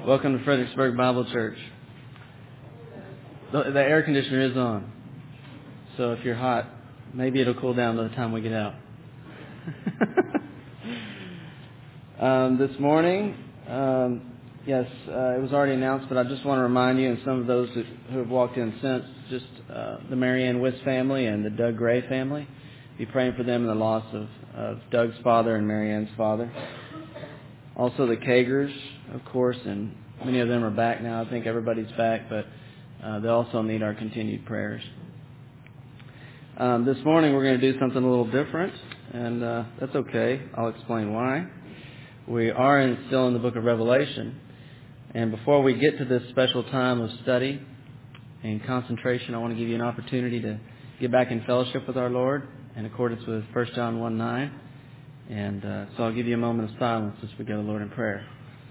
Welcome to Fredericksburg Bible Church. The air conditioner is on, so if you're hot, maybe it'll cool down by the time we get out. This morning, it was already announced, but I just want to remind you and some of those who have walked in since, just the Marianne Wiss family and the Doug Gray family. Be praying for them in the loss of Doug's father and Marianne's father. Also the Kagers, of course, and many of them are back now. I think everybody's back, but they also need our continued prayers. This morning we're going to do something a little different, and that's okay. I'll explain why. We are still in the book of Revelation, and before we get to this special time of study and concentration, I want to give you an opportunity to get back in fellowship with our Lord in accordance with 1 John 1:9. And so I'll give you a moment of silence as we go to the Lord in prayer.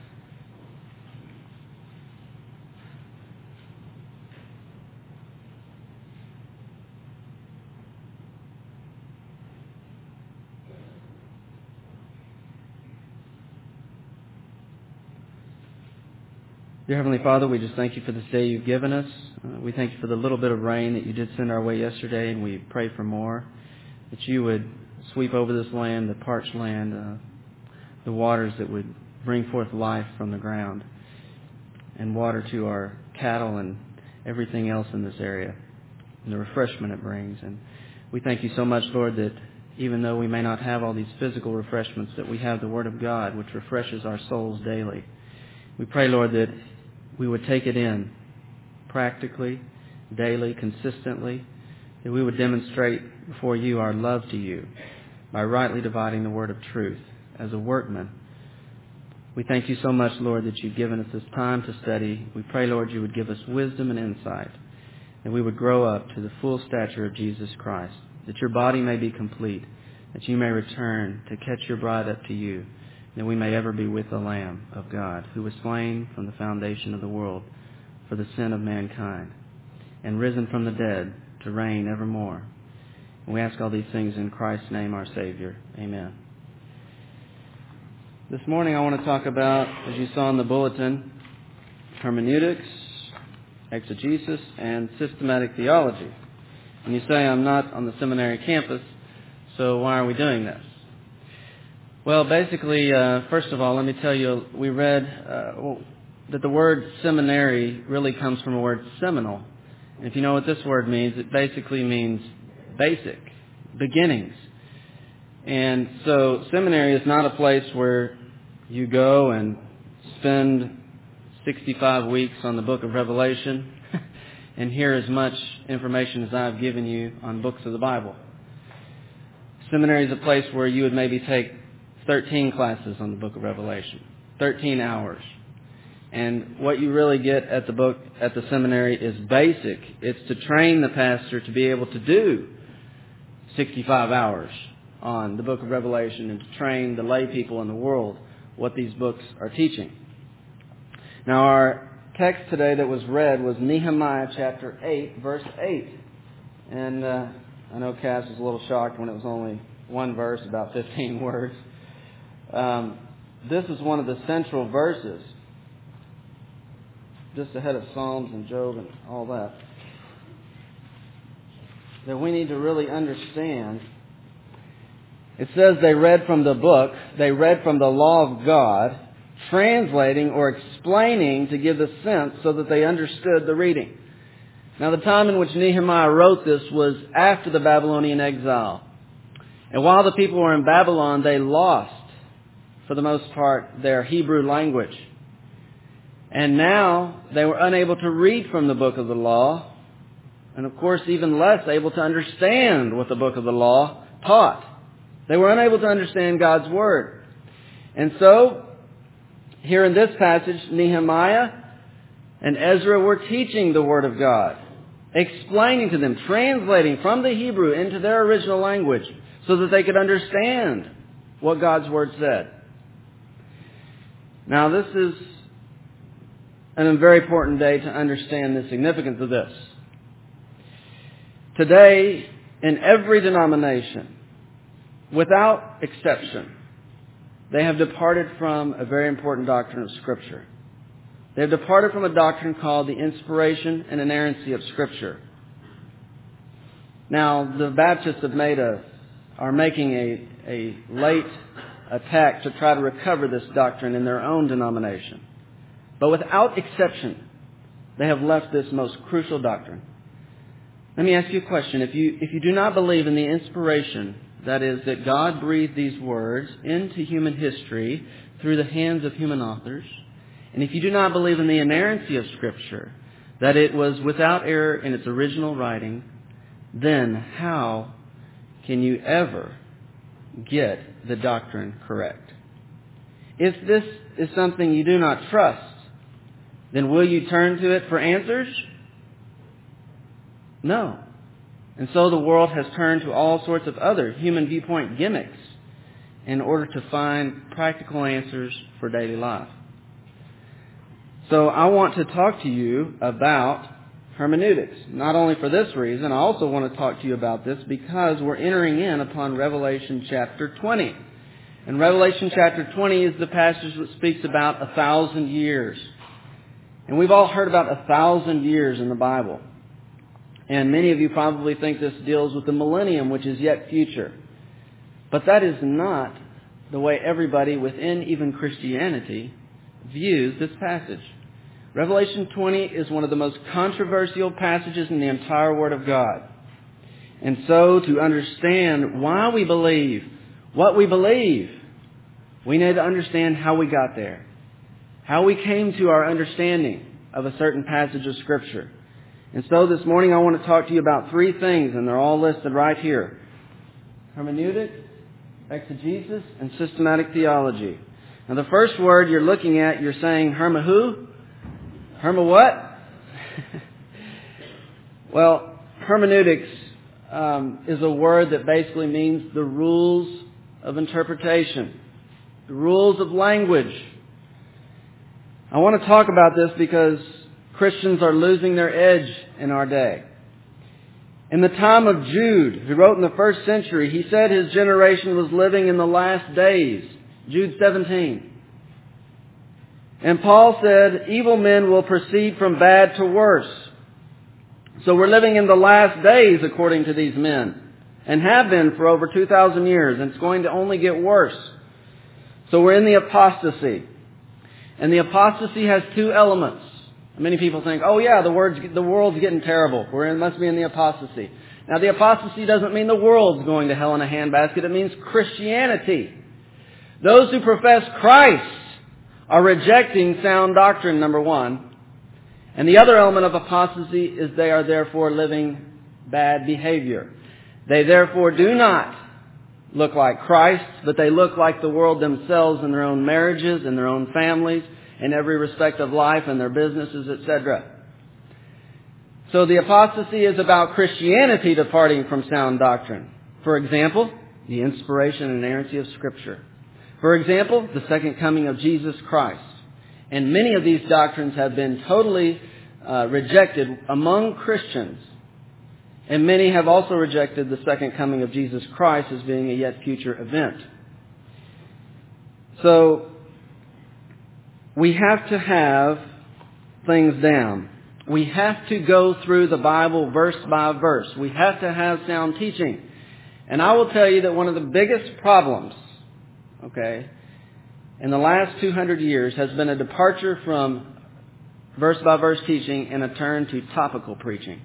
Dear Heavenly Father, we just thank you for this day you've given us. We thank you for the little bit of rain that you did send our way yesterday, and we pray for more, that you would sweep over this land, the parched land, the waters that would bring forth life from the ground and water to our cattle and everything else in this area, and the refreshment it brings. And we thank you so much, Lord, that even though we may not have all these physical refreshments, that we have the Word of God, which refreshes our souls daily. We pray, Lord, that we would take it in practically, daily, consistently, that we would demonstrate before you our love to you by rightly dividing the word of truth as a workman. We thank you so much, Lord, that you've given us this time to study. We pray, Lord, you would give us wisdom and insight, that we would grow up to the full stature of Jesus Christ, that your body may be complete, that you may return to catch your bride up to you, that we may ever be with the Lamb of God, who was slain from the foundation of the world for the sin of mankind, and risen from the dead to reign evermore. And we ask all these things in Christ's name, our Savior. Amen. This morning I want to talk about, as you saw in the bulletin, hermeneutics, exegesis, and systematic theology. And you say, I'm not on the seminary campus, so why are we doing this? Well, basically, first of all, let me tell you, we read that the word seminary really comes from the word seminal. And if you know what this word means, it basically means basic, beginnings. And so seminary is not a place where you go and spend 65 weeks on the book of Revelation and hear as much information as I've given you on books of the Bible. Seminary is a place where you would maybe take 13 classes on the book of Revelation, 13 hours. And what you really get at the seminary is basic. It's to train the pastor to be able to do 65 hours on the book of Revelation and to train the lay people in the world what these books are teaching. Now, our text today that was read was Nehemiah chapter 8, verse 8. And I know Cass was a little shocked when it was only one verse, about 15 words. This is one of the central verses, just ahead of Psalms and Job and all that we need to really understand. It says they read from the book, they read from the law of God, translating or explaining to give the sense so that they understood the reading. Now, the time in which Nehemiah wrote this was after the Babylonian exile. And while the people were in Babylon, they lost, for the most part, their Hebrew language. And now they were unable to read from the book of the law, and of course even less able to understand what the book of the law taught. They were unable to understand God's Word. And so, here in this passage, Nehemiah and Ezra were teaching the Word of God, explaining to them, translating from the Hebrew into their original language so that they could understand what God's Word said. Now, this is a very important day to understand the significance of this. Today, in every denomination, without exception, they have departed from a very important doctrine of Scripture. They have departed from a doctrine called the inspiration and inerrancy of Scripture. Now, the Baptists are making a late attack to try to recover this doctrine in their own denomination. But without exception, they have left this most crucial doctrine. Let me ask you a question. If you do not believe in the inspiration, that is, that God breathed these words into human history through the hands of human authors, and if you do not believe in the inerrancy of Scripture, that it was without error in its original writing, then how can you ever get the doctrine correct? If this is something you do not trust, then will you turn to it for answers? No. And so the world has turned to all sorts of other human viewpoint gimmicks in order to find practical answers for daily life. So I want to talk to you about hermeneutics. Not only for this reason, I also want to talk to you about this because we're entering in upon Revelation chapter 20. And Revelation chapter 20 is the passage that speaks about 1,000 years. And we've all heard about 1,000 years in the Bible. And many of you probably think this deals with the millennium, which is yet future. But that is not the way everybody within even Christianity views this passage. Revelation 20 is one of the most controversial passages in the entire Word of God. And so to understand why we believe what we believe, we need to understand how we got there. How we came to our understanding of a certain passage of Scripture. And so this morning I want to talk to you about three things, and they're all listed right here. Hermeneutics, exegesis, and systematic theology. Now the first word you're looking at, you're saying herma who? Herma what? Well, hermeneutics is a word that basically means the rules of interpretation, the rules of language. I want to talk about this because Christians are losing their edge in our day. In the time of Jude, who wrote in the first century, he said his generation was living in the last days. Jude 17. And Paul said, evil men will proceed from bad to worse. So we're living in the last days according to these men, and have been for over 2,000 years, and it's going to only get worse. So we're in the apostasy. And the apostasy has two elements. Many people think, oh yeah, the world's getting terrible. Must be in the apostasy. Now the apostasy doesn't mean the world's going to hell in a handbasket. It means Christianity. Those who profess Christ are rejecting sound doctrine, number one. And the other element of apostasy is they are therefore living bad behavior. They therefore do not look like Christ, but they look like the world themselves in their own marriages, in their own families, in every respect of life, and their businesses, etc. So the apostasy is about Christianity departing from sound doctrine. For example, the inspiration and inerrancy of Scripture. For example, the second coming of Jesus Christ. And many of these doctrines have been totally rejected among Christians. And many have also rejected the second coming of Jesus Christ as being a yet future event. So we have to have things down. We have to go through the Bible verse by verse. We have to have sound teaching. And I will tell you that one of the biggest problems, in the last 200 years has been a departure from verse by verse teaching and a turn to topical preaching.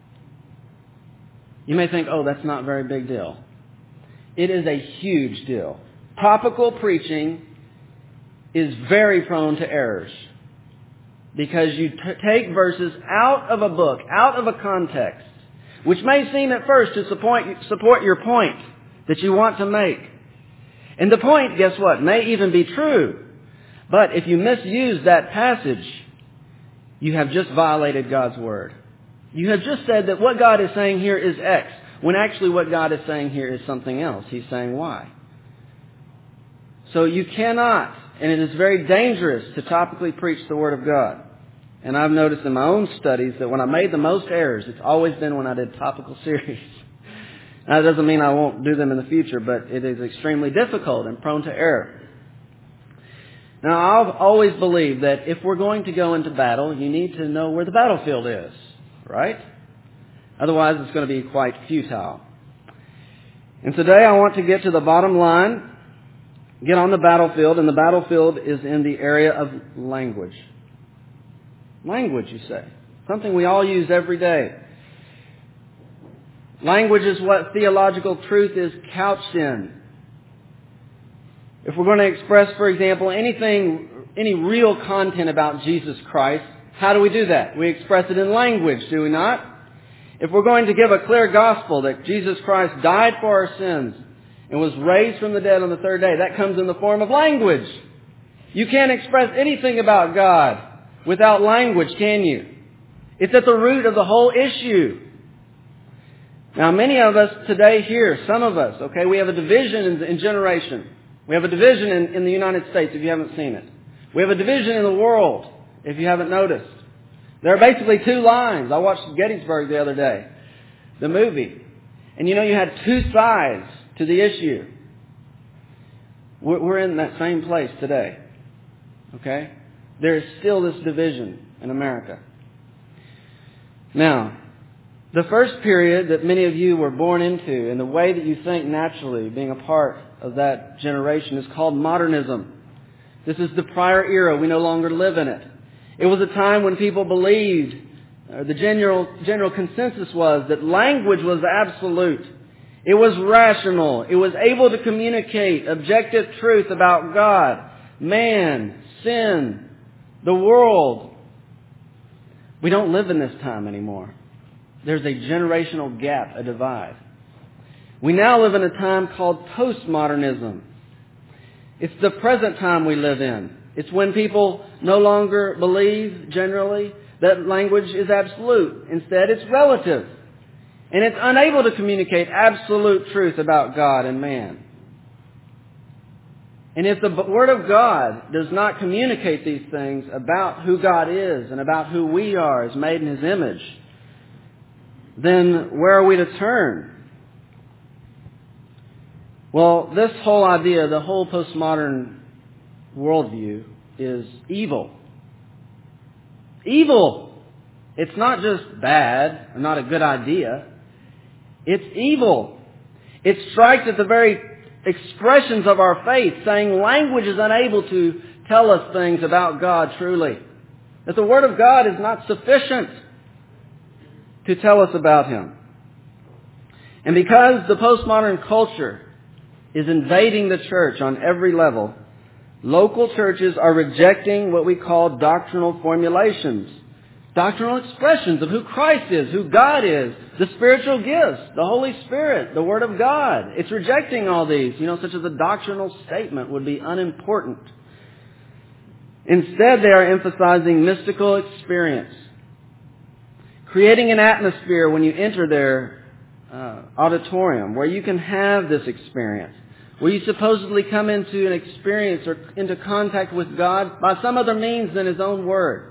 You may think, oh, that's not a very big deal. It is a huge deal. Topical preaching is very prone to errors because you take verses out of a book, out of a context, which may seem at first to support your point that you want to make. And the point, guess what, may even be true. But if you misuse that passage, you have just violated God's Word. You have just said that what God is saying here is X, when actually what God is saying here is something else. He's saying Y. So you cannot, and it is very dangerous to topically preach the Word of God. And I've noticed in my own studies that when I made the most errors, it's always been when I did topical series. Now, that doesn't mean I won't do them in the future, but it is extremely difficult and prone to error. Now, I've always believed that if we're going to go into battle, you need to know where the battlefield is, right? Otherwise, it's going to be quite futile. And today I want to get to the bottom line, get on the battlefield, and the battlefield is in the area of language. Language, you say. Something we all use every day. Language is what theological truth is couched in. If we're going to express, for example, any real content about Jesus Christ, how do we do that? We express it in language, do we not? If we're going to give a clear gospel that Jesus Christ died for our sins and was raised from the dead on the third day, that comes in the form of language. You can't express anything about God without language, can you? It's at the root of the whole issue. Now, many of us today here, some of us, okay, we have a division in generation. We have a division in the United States, if you haven't seen it. We have a division in the world, if you haven't noticed. There are basically two lines. I watched Gettysburg the other day, the movie. And you had two sides to the issue. We're in that same place today. Okay? There is still this division in America. Now, the first period that many of you were born into, and the way that you think naturally, being a part of that generation, is called modernism. This is the prior era. We no longer live in it. It was a time when people believed, or the general consensus was, that language was absolute. It was rational. It was able to communicate objective truth about God, man, sin, the world. We don't live in this time anymore. There's a generational gap, a divide. We now live in a time called postmodernism. It's the present time we live in. It's when people no longer believe, generally, that language is absolute. Instead, it's relative. And it's unable to communicate absolute truth about God and man. And if the Word of God does not communicate these things about who God is and about who we are as made in His image, then where are we to turn? Well, this whole idea, the whole postmodern worldview, is evil. Evil! It's not just bad or not a good idea. It's evil. It strikes at the very expressions of our faith, saying language is unable to tell us things about God truly. That the Word of God is not sufficient to tell us about Him. And because the postmodern culture is invading the church on every level, local churches are rejecting what we call doctrinal formulations, doctrinal expressions of who Christ is, who God is, the spiritual gifts, the Holy Spirit, the Word of God. It's rejecting all these, such as a doctrinal statement would be unimportant. Instead, they are emphasizing mystical experience, creating an atmosphere when you enter their auditorium where you can have this experience, where you supposedly come into an experience or into contact with God by some other means than His own Word.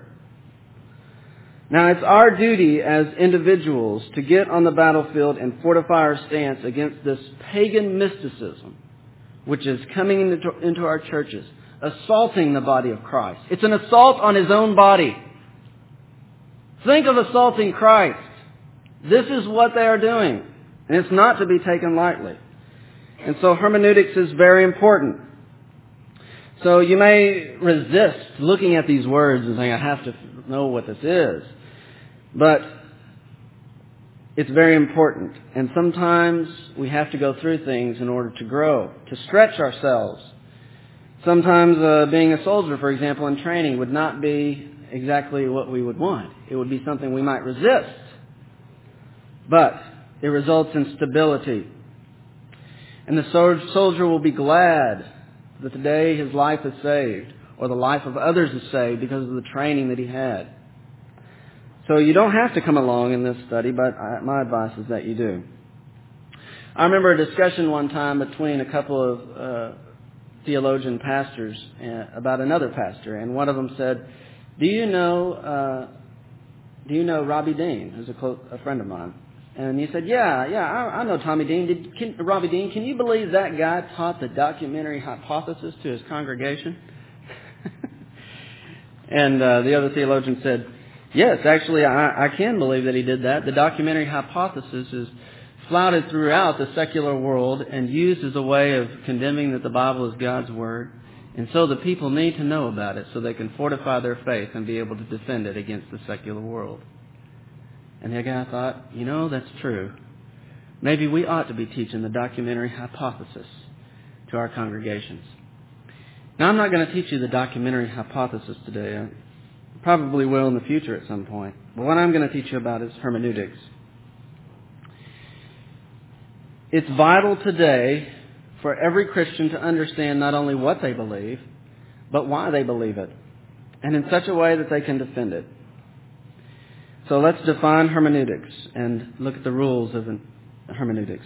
Now, it's our duty as individuals to get on the battlefield and fortify our stance against this pagan mysticism, which is coming into our churches, assaulting the body of Christ. It's an assault on His own body. Think of assaulting Christ. This is what they are doing, and it's not to be taken lightly. And so hermeneutics is very important. So you may resist looking at these words and saying, I have to know what this is. But it's very important. And sometimes we have to go through things in order to grow, to stretch ourselves. Sometimes being a soldier, for example, in training would not be exactly what we would want. It would be something we might resist. But it results in stability. And the soldier will be glad that the day his life is saved, or the life of others is saved because of the training that he had. So you don't have to come along in this study, but my advice is that you do. I remember a discussion one time between a couple of theologian pastors about another pastor, and one of them said, Do you know Robbie Dean, who's a friend of mine? And he said, Yeah, I know Tommy Dean. Robbie Dean, can you believe that guy taught the documentary hypothesis to his congregation? And the other theologian said, yes, actually, I can believe that he did that. The documentary hypothesis is flouted throughout the secular world and used as a way of condemning that the Bible is God's Word. And so the people need to know about it so they can fortify their faith and be able to defend it against the secular world. And the guy thought, that's true. Maybe we ought to be teaching the documentary hypothesis to our congregations. Now, I'm not going to teach you the documentary hypothesis today. I probably will in the future at some point. But what I'm going to teach you about is hermeneutics. It's vital today for every Christian to understand not only what they believe, but why they believe it, and in such a way that they can defend it. So let's define hermeneutics and look at the rules of hermeneutics.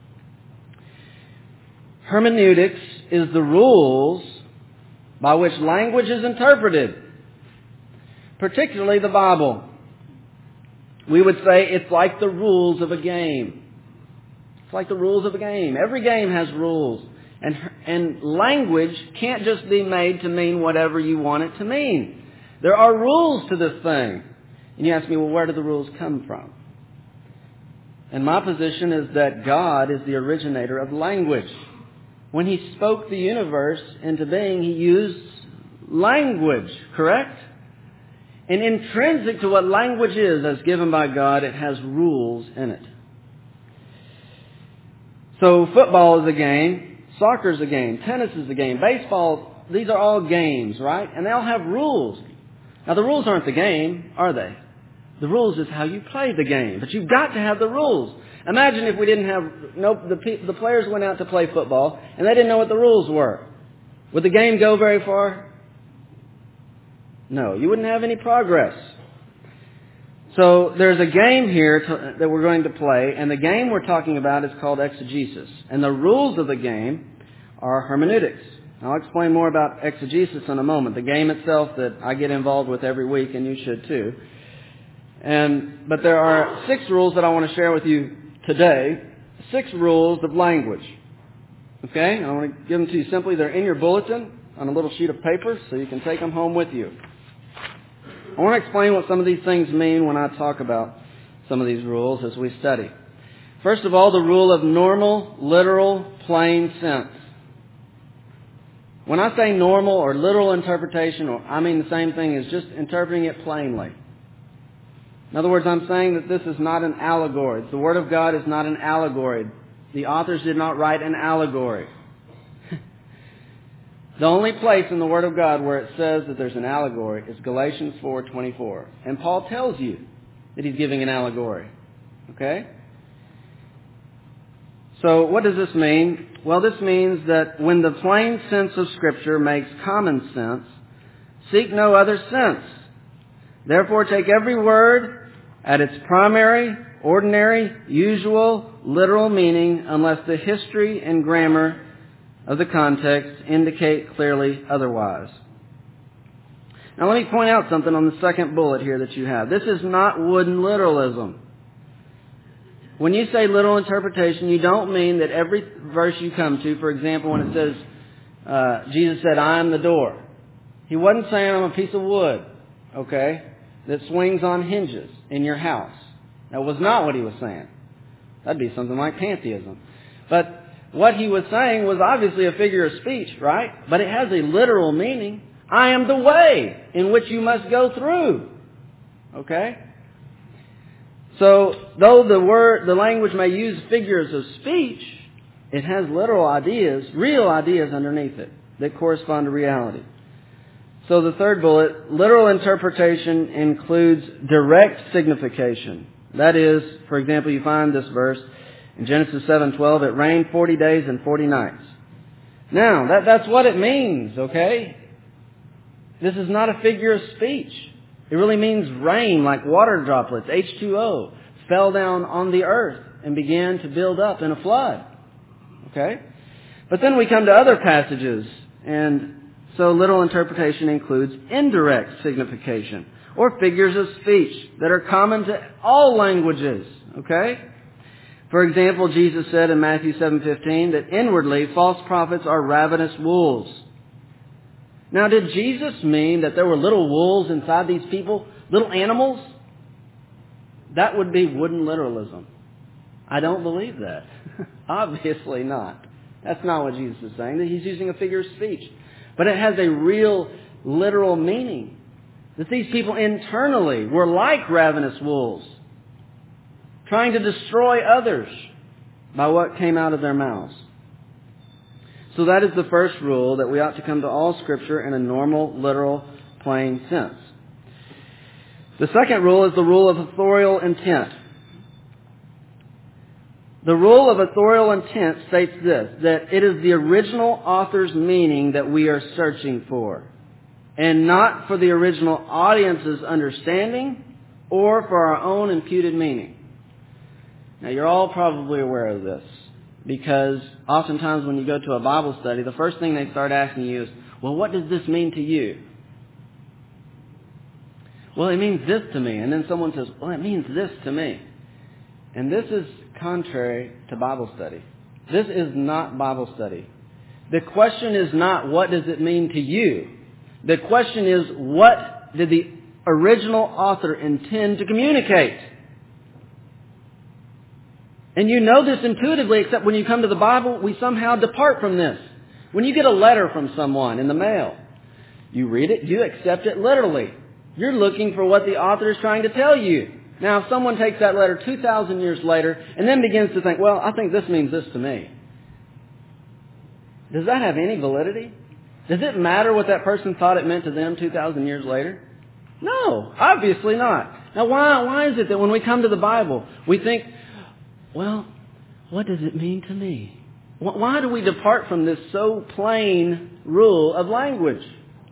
Hermeneutics is the rules by which language is interpreted, particularly the Bible. We would say it's like the rules of a game. It's like the rules of a game. Every game has rules. And language can't just be made to mean whatever you want it to mean. There are rules to this thing. And you ask me, well, where do the rules come from? And my position is that God is the originator of language. When He spoke the universe into being, He used language, correct? And intrinsic to what language is, as given by God, it has rules in it. So football is a game, soccer is a game, tennis is a game, baseball, these are all games, right? And they all have rules. Now the rules aren't the game, are they? The rules is how you play the game. But you've got to have the rules. Imagine if we didn't have, the players went out to play football and they didn't know what the rules were. Would the game go very far? No, you wouldn't have any progress. So there's a game here that we're going to play, and the game we're talking about is called exegesis. And the rules of the game are hermeneutics. I'll explain more about exegesis in a moment, the game itself that I get involved with every week, and you should too. But there are 6 rules that I want to share with you today. 6 rules of language. Okay? I want to give them to you simply. They're in your bulletin on a little sheet of paper, so you can take them home with you. I want to explain what some of these things mean when I talk about some of these rules as we study. First of all, the rule of normal, literal, plain sense. When I say normal or literal interpretation, I mean the same thing as just interpreting it plainly. In other words, I'm saying that this is not an allegory. The Word of God is not an allegory. The authors did not write an allegory. The only place in the Word of God where it says that there's an allegory is Galatians 4:24. And Paul tells you that he's giving an allegory. Okay? So what does this mean? Well, this means that when the plain sense of Scripture makes common sense, seek no other sense. Therefore, take every word at its primary, ordinary, usual, literal meaning, unless the history and grammar of the context indicate clearly otherwise. Now let me point out something on the second bullet here that you have. This is not wooden literalism. When you say literal interpretation, you don't mean that every verse you come to, for example, when it says, Jesus said, I am the door. He wasn't saying I'm a piece of wood, okay, that swings on hinges in your house. That was not what he was saying. That'd be something like pantheism. But what he was saying was obviously a figure of speech, right? But it has a literal meaning. I am the way in which you must go through. Okay? So, though the language may use figures of speech, it has literal ideas, real ideas underneath it that correspond to reality. So the third bullet, literal interpretation includes direct signification. That is, for example, you find this verse in Genesis 7:12, it rained 40 days and 40 nights. Now, that's what it means, okay? This is not a figure of speech. It really means rain, like water droplets, H2O, fell down on the earth and began to build up in a flood. Okay? But then we come to other passages, and so literal interpretation includes indirect signification, or figures of speech that are common to all languages. Okay? For example, Jesus said in Matthew 7:15 that inwardly false prophets are ravenous wolves. Now, did Jesus mean that there were little wolves inside these people? Little animals? That would be wooden literalism. I don't believe that. Obviously not. That's not what Jesus is saying. He's using a figure of speech. But it has a real, literal meaning. That these people internally were like ravenous wolves, trying to destroy others by what came out of their mouths. So that is the first rule, that we ought to come to all Scripture in a normal, literal, plain sense. The second rule is the rule of authorial intent. The rule of authorial intent states this, that it is the original author's meaning that we are searching for, and not for the original audience's understanding or for our own imputed meaning. Now, you're all probably aware of this, because oftentimes when you go to a Bible study, the first thing they start asking you is, well, what does this mean to you? Well, it means this to me. And then someone says, well, it means this to me. And this is contrary to Bible study. This is not Bible study. The question is not, what does it mean to you? The question is, what did the original author intend to communicate? And you know this intuitively, except when you come to the Bible, we somehow depart from this. When you get a letter from someone in the mail, you read it, you accept it literally. You're looking for what the author is trying to tell you. Now, if someone takes that letter 2,000 years later and then begins to think, well, I think this means this to me, does that have any validity? Does it matter what that person thought it meant to them 2,000 years later? No, obviously not. Now, why is it that when we come to the Bible, we think, well, what does it mean to me? Why do we depart from this so plain rule of language?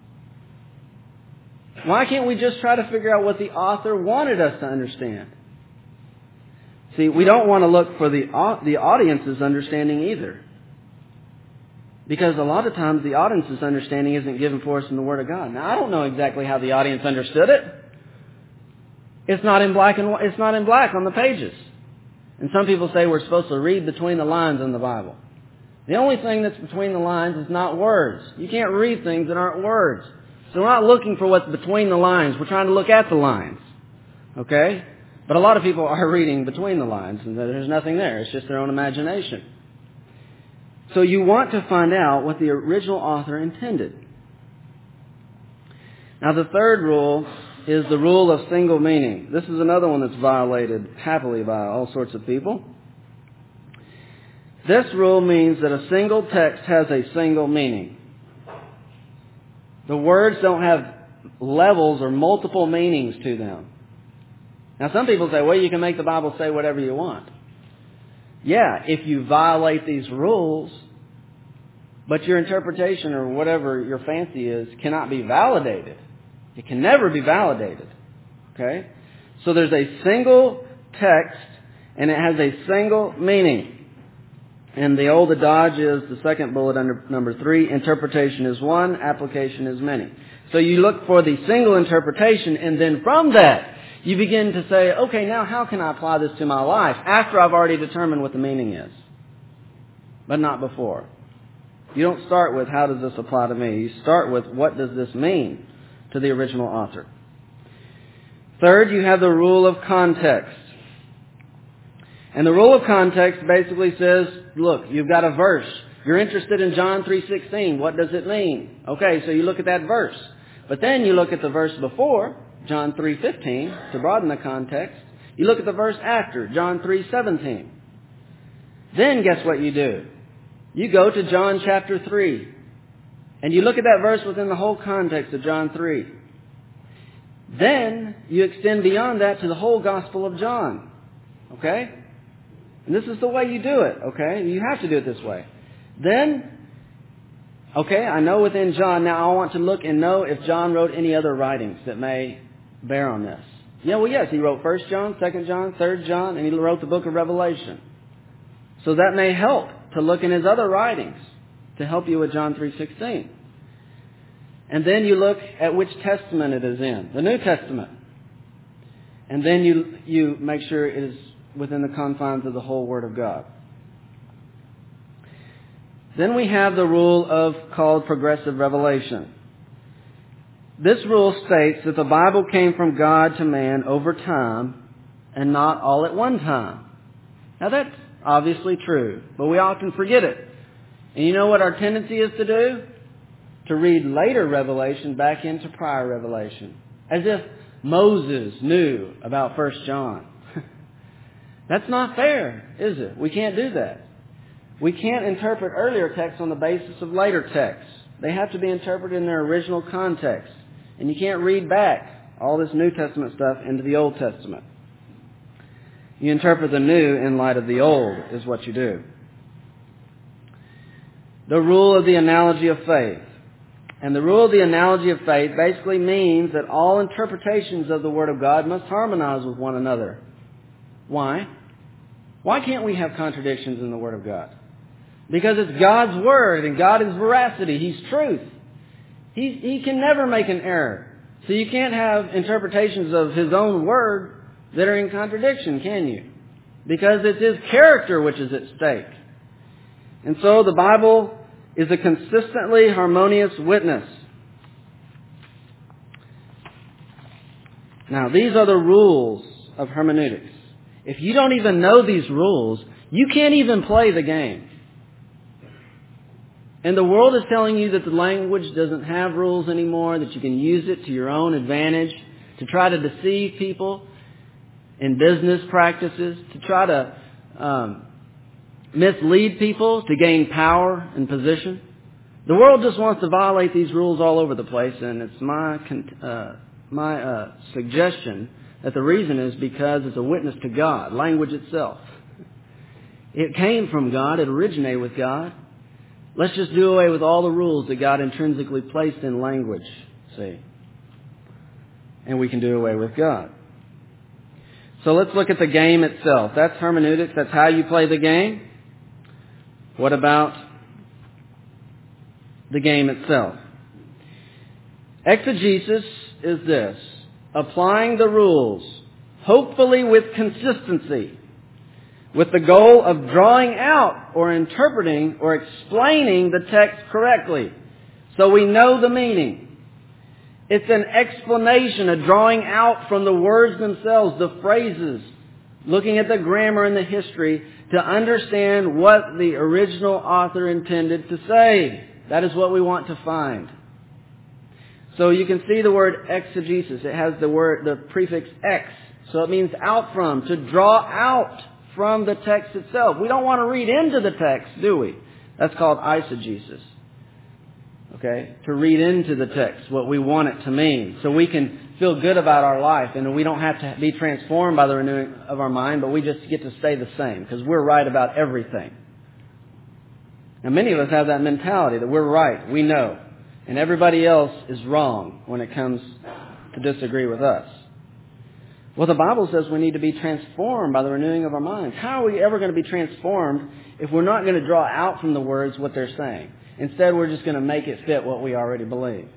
Why can't we just try to figure out what the author wanted us to understand? See, we don't want to look for the audience's understanding either. Because a lot of times the audience's understanding isn't given for us in the Word of God. Now, I don't know exactly how the audience understood it. It's not in black and it's not in black on the pages. And some people say we're supposed to read between the lines in the Bible. The only thing that's between the lines is not words. You can't read things that aren't words. So we're not looking for what's between the lines. We're trying to look at the lines. Okay? But a lot of people are reading between the lines, and there's nothing there. It's just their own imagination. So you want to find out what the original author intended. Now, the third rule is the rule of single meaning. This is another one that's violated happily by all sorts of people. This rule means that a single text has a single meaning. The words don't have levels or multiple meanings to them. Now, some people say, well, you can make the Bible say whatever you want. Yeah, if you violate these rules, but your interpretation or whatever your fancy is cannot be validated. It can never be validated. Okay? So there's a single text, and it has a single meaning. And the old adage is, the second bullet under number 3, interpretation is one, application is many. So you look for the single interpretation, and then from that, you begin to say, okay, now how can I apply this to my life after I've already determined what the meaning is? But not before. You don't start with, how does this apply to me? You start with, what does this mean to the original author? Third, you have the rule of context. And the rule of context basically says, look, you've got a verse. You're interested in John 3:16. What does it mean? Okay, so you look at that verse. But then you look at the verse before, John 3:15, to broaden the context. You look at the verse after, John 3:17. Then guess what you do? You go to John chapter 3. And you look at that verse within the whole context of John 3. Then you extend beyond that to the whole Gospel of John. Okay? And this is the way you do it, okay? You have to do it this way. Then, okay, I know within John, now I want to look and know if John wrote any other writings that may bear on this. Yeah, well, yes, he wrote 1 John, 2 John, 3 John, and he wrote the book of Revelation. So that may help to look in his other writings to help you with John 3:16. And then you look at which testament it is in, the New Testament. And then you make sure it is within the confines of the whole Word of God. Then we have the rule called progressive revelation. This rule states that the Bible came from God to man over time and not all at one time. Now that's obviously true, but we often forget it. And you know what our tendency is to do? To read later revelation back into prior revelation. As if Moses knew about 1 John. That's not fair, is it? We can't do that. We can't interpret earlier texts on the basis of later texts. They have to be interpreted in their original context. And you can't read back all this New Testament stuff into the Old Testament. You interpret the new in light of the old, is what you do. The rule of the analogy of faith. And the rule of the analogy of faith basically means that all interpretations of the Word of God must harmonize with one another. Why? Why can't we have contradictions in the Word of God? Because it's God's Word, and God is veracity. He's truth. He can never make an error. So you can't have interpretations of His own Word that are in contradiction, can you? Because it's His character which is at stake. And so the Bible is a consistently harmonious witness. Now, these are the rules of hermeneutics. If you don't even know these rules, you can't even play the game. And the world is telling you that the language doesn't have rules anymore, that you can use it to your own advantage, to try to deceive people in business practices, to try to mislead people to gain power and position. The world just wants to violate these rules all over the place, and it's my suggestion that the reason is because it's a witness to God, language itself. It came from God, it originated with God. Let's just do away with all the rules that God intrinsically placed in language, see. And we can do away with God. So let's look at the game itself. That's hermeneutics. That's how you play the game. What about the game itself? Exegesis is this: applying the rules, hopefully with consistency, with the goal of drawing out or interpreting or explaining the text correctly, so we know the meaning. It's an explanation, a drawing out from the words themselves, the phrases, looking at the grammar and the history to understand what the original author intended to say. That is what we want to find. So you can see the word exegesis. It has the prefix ex. So it means out from, to draw out from the text itself. We don't want to read into the text, do we? That's called eisegesis. Okay? To read into the text what we want it to mean. So we can feel good about our life and we don't have to be transformed by the renewing of our mind, but we just get to stay the same because we're right about everything. Now many of us have that mentality that we're right, we know, and everybody else is wrong when it comes to disagree with us. Well, the Bible says we need to be transformed by the renewing of our minds. How are we ever going to be transformed if we're not going to draw out from the words what they're saying? Instead, we're just going to make it fit what we already believe.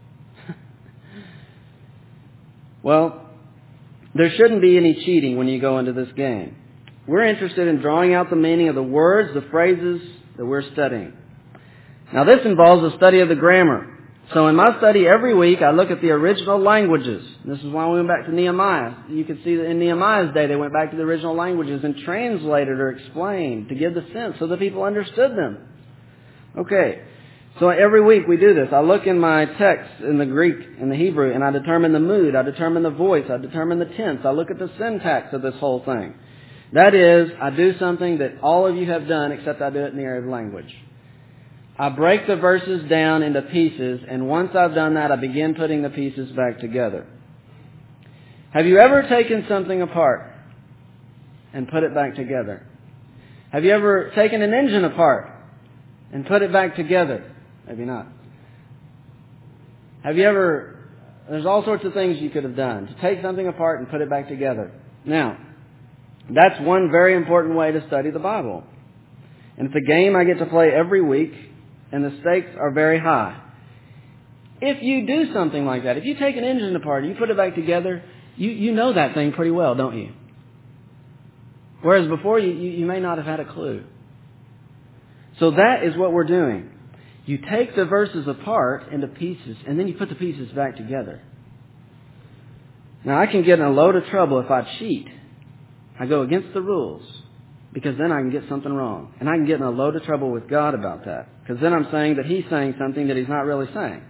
Well, there shouldn't be any cheating when you go into this game. We're interested in drawing out the meaning of the words, the phrases that we're studying. Now, this involves a study of the grammar. So in my study every week, I look at the original languages. This is why we went back to Nehemiah. You can see that in Nehemiah's day, they went back to the original languages and translated or explained to give the sense so the people understood them. Okay, so every week we do this. I look in my text in the Greek and the Hebrew, and I determine the mood, I determine the voice, I determine the tense. I look at the syntax of this whole thing. That is, I do something that all of you have done, except I do it in the area of language. I break the verses down into pieces, and once I've done that, I begin putting the pieces back together. Have you ever taken something apart and put it back together? Have you ever taken an engine apart and put it back together? Maybe not. Have you ever... There's all sorts of things you could have done to take something apart and put it back together. Now, that's one very important way to study the Bible. And it's a game I get to play every week, and the stakes are very high. If you do something like that, if you take an engine apart and you put it back together, you know that thing pretty well, don't you? Whereas before, you may not have had a clue. So that is what we're doing. You take the verses apart into pieces, and then you put the pieces back together. Now, I can get in a load of trouble if I cheat. I go against the rules, because then I can get something wrong. And I can get in a load of trouble with God about that, because then I'm saying that He's saying something that He's not really saying.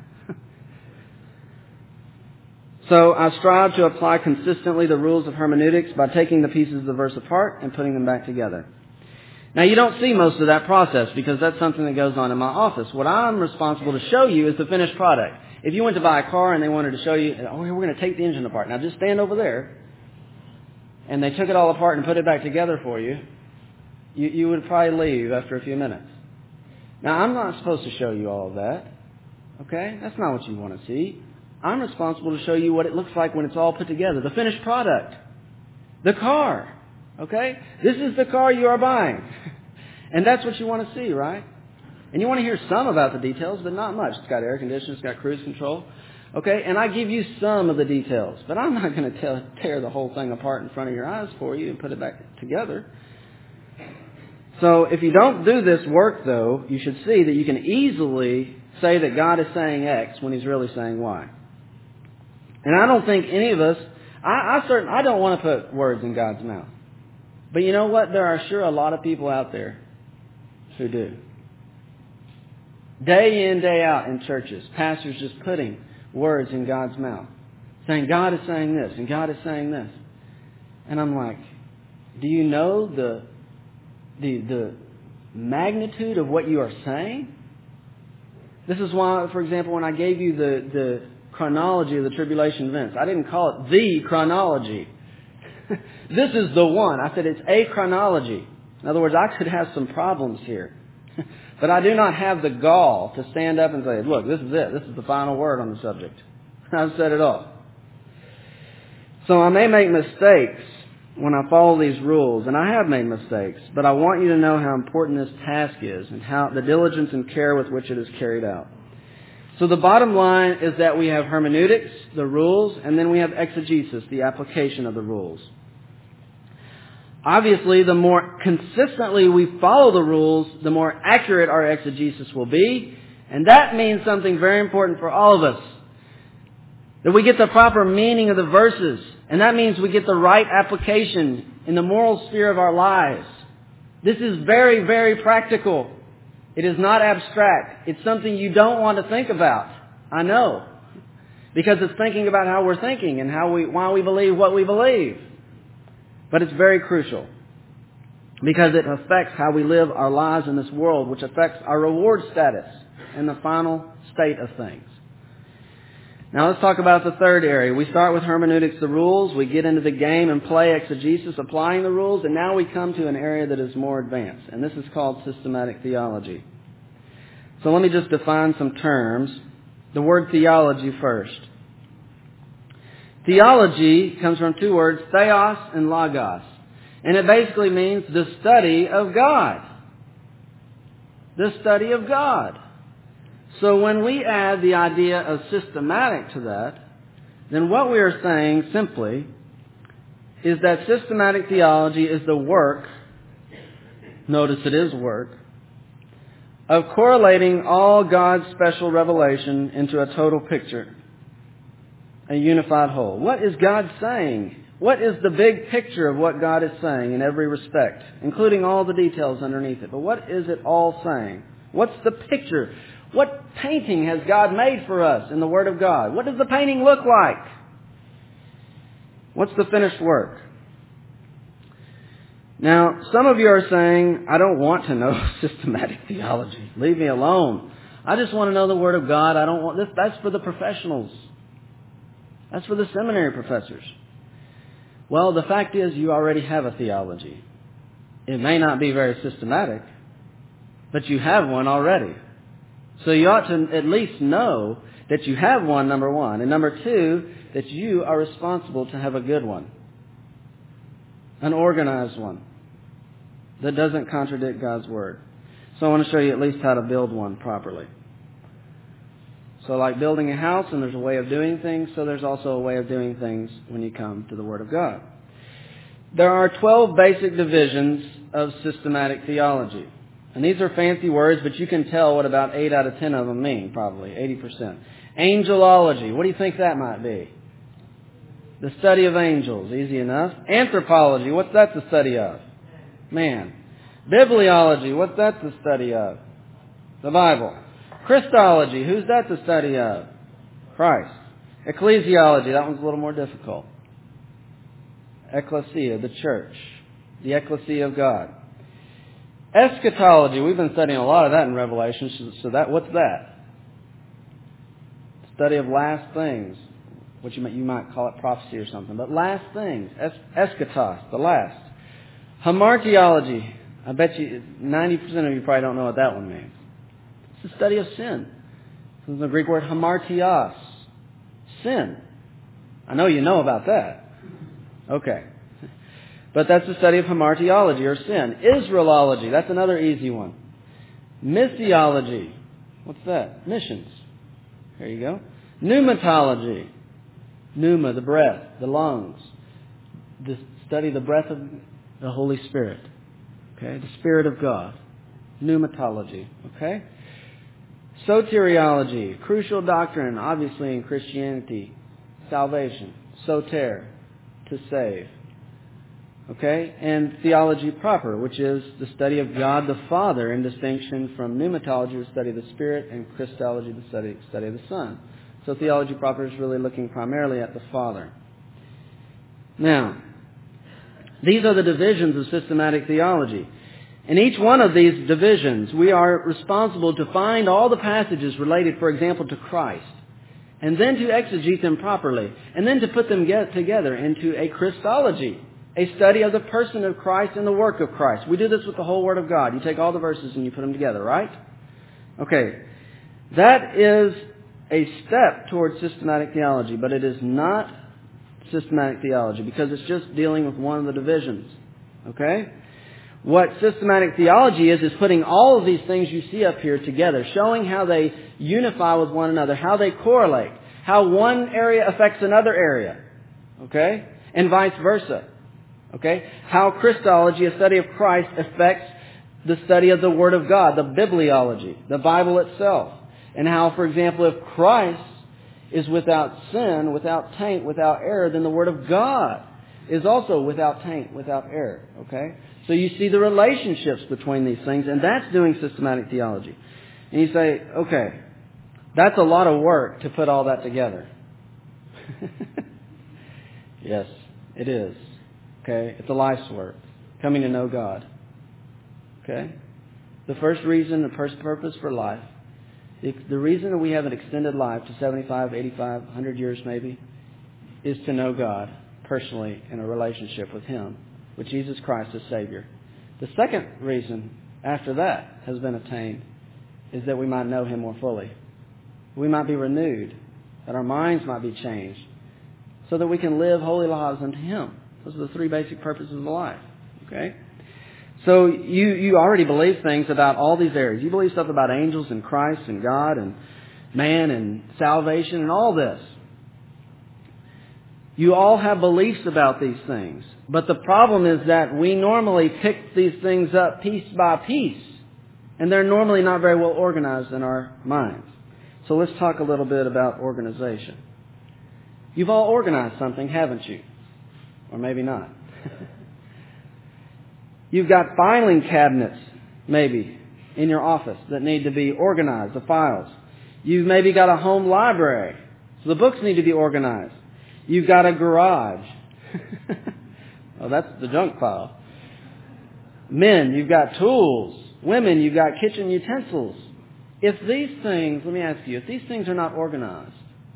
So I strive to apply consistently the rules of hermeneutics by taking the pieces of the verse apart and putting them back together. Now, you don't see most of that process because that's something that goes on in my office. What I'm responsible to show you is the finished product. If you went to buy a car and they wanted to show you, oh, we're going to take the engine apart. Now, just stand over there. And they took it all apart and put it back together for you. You would probably leave after a few minutes. Now, I'm not supposed to show you all of that. Okay? That's not what you want to see. I'm responsible to show you what it looks like when it's all put together. The finished product. The car. Okay? This is the car you are buying. And that's what you want to see, right? And you want to hear some about the details, but not much. It's got air conditioning, it's got cruise control. Okay? And I give you some of the details. But I'm not going to tear the whole thing apart in front of your eyes for you and put it back together. So if you don't do this work, though, you should see that you can easily say that God is saying X when He's really saying Y. And I don't think any of us, I don't want to put words in God's mouth. But you know what? There are sure a lot of people out there who do. Day in, day out in churches, pastors just putting words in God's mouth. Saying, God is saying this, and God is saying this. And I'm like, do you know the magnitude of what you are saying? This is why, for example, when I gave you the chronology of the tribulation events, I didn't call it the chronology. This is the one. I said it's a chronology. In other words, I could have some problems here. But I do not have the gall to stand up and say, look, this is it. This is the final word on the subject. I've said it all. So I may make mistakes when I follow these rules, and I have made mistakes, but I want you to know how important this task is and how the diligence and care with which it is carried out. So the bottom line is that we have hermeneutics, the rules, and then we have exegesis, the application of the rules. Obviously, the more consistently we follow the rules, the more accurate our exegesis will be, and that means something very important for all of us. That we get the proper meaning of the verses, and that means we get the right application in the moral sphere of our lives. This is very, very practical. It is not abstract. It's something you don't want to think about. I know. Because it's thinking about how we're thinking and why we believe what we believe. But it's very crucial. Because it affects how we live our lives in this world, which affects our reward status and the final state of things. Now let's talk about the third area. We start with hermeneutics, the rules. We get into the game and play exegesis, applying the rules. And now we come to an area that is more advanced. And this is called systematic theology. So let me just define some terms. The word theology first. Theology comes from two words, theos and logos. And it basically means the study of God. The study of God. So when we add the idea of systematic to that, then what we are saying simply is that systematic theology is the work, notice it is work, of correlating all God's special revelation into a total picture, a unified whole. What is God saying? What is the big picture of what God is saying in every respect, including all the details underneath it? But what is it all saying? What's the picture? What painting has God made for us in the Word of God? What does the painting look like? What's the finished work? Now, some of you are saying, I don't want to know systematic theology. Leave me alone. I just want to know the Word of God. I don't want this. That's for the professionals. That's for the seminary professors. Well, the fact is you already have a theology. It may not be very systematic, but you have one already. So you ought to at least know that you have one, number one. And number two, that you are responsible to have a good one. An organized one. That doesn't contradict God's Word. So I want to show you at least how to build one properly. So like building a house, and there's a way of doing things, so there's also a way of doing things when you come to the Word of God. There are 12 basic divisions of systematic theology. And these are fancy words, but you can tell what about 8 out of 10 of them mean, probably, 80%. Angelology, what do you think that might be? The study of angels, easy enough. Anthropology, what's that the study of? Man. Bibliology, what's that the study of? The Bible. Christology, who's that the study of? Christ. Ecclesiology, that one's a little more difficult. Ecclesia, the church. The ecclesia of God. Eschatology, we've been studying a lot of that in Revelation, so what's that? Study of last things, which you might call it prophecy or something, but last things, eschatos, the last. Hamartiology, I bet you 90% of you probably don't know what that one means. It's the study of sin. This is the Greek word hamartios, sin. I know you know about that. Okay. But that's the study of hamartiology, or sin. Israelology, that's another easy one. Missiology, what's that? Missions. There you go. Pneumatology, pneuma, the breath, the lungs. The study of the breath of the Holy Spirit. Okay, the Spirit of God. Pneumatology. Okay. Soteriology, crucial doctrine, obviously in Christianity. Salvation. Soter, to save. Okay, and theology proper, which is the study of God the Father in distinction from pneumatology, the study of the Spirit, and Christology, the study of the Son. So theology proper is really looking primarily at the Father. Now, these are the divisions of systematic theology. In each one of these divisions, we are responsible to find all the passages related, for example, to Christ, and then to exegete them properly, and then to put them together into a Christology, a study of the person of Christ and the work of Christ. We do this with the whole Word of God. You take all the verses and you put them together, right? Okay. That is a step towards systematic theology, but it is not systematic theology because it's just dealing with one of the divisions. Okay? What systematic theology is putting all of these things you see up here together, showing how they unify with one another, how they correlate, how one area affects another area. Okay? And vice versa. Okay? How Christology, a study of Christ, affects the study of the Word of God, the bibliology, the Bible itself. And how, for example, if Christ is without sin, without taint, without error, then the Word of God is also without taint, without error. Okay? So you see the relationships between these things, and that's doing systematic theology. And you say, okay, that's a lot of work to put all that together. Yes, it is. Okay? It's a life's work. Coming to know God. Okay? The first reason, the first purpose for life, the reason that we have an extended life to 75, 85, 100 years maybe, is to know God personally in a relationship with Him, with Jesus Christ as Savior. The second reason after that has been attained is that we might know Him more fully. We might be renewed, that our minds might be changed, so that we can live holy lives unto Him. Those are the three basic purposes of life. Okay? So you already believe things about all these areas. You believe stuff about angels and Christ and God and man and salvation and all this. You all have beliefs about these things. But the problem is that we normally pick these things up piece by piece. And they're normally not very well organized in our minds. So let's talk a little bit about organization. You've all organized something, haven't you? Or maybe not. You've got filing cabinets, maybe, in your office that need to be organized, the files. You've maybe got a home library, so the books need to be organized. You've got a garage. Well, that's the junk pile. Men, you've got tools. Women, you've got kitchen utensils. If these things, let me ask you, if these things are not organized,